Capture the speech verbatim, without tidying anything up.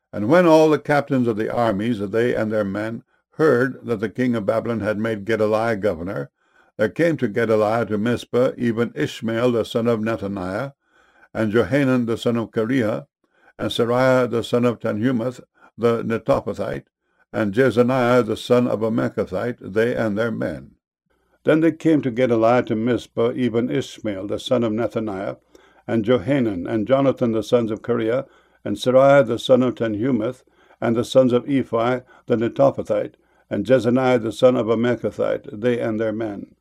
And when all the captains of the armies, they and their men, heard that the king of Babylon had made Gedaliah governor, there came to Gedaliah to Mizpah even Ishmael the son of Nethaniah, and Johanan the son of Kareah, and Seraiah the son of Tanhumeth the Netophathite, and Jezaniah the son of a Mekathite, they and their men. Then they came to Gedaliah to Mizpah even Ishmael the son of Nethaniah, and Johanan, and Jonathan the sons of Kareah, and Seraiah the son of Tanhumeth, and the sons of Ephi the Netophathite, and Jezaniah the son of a Mekathite, they and their men.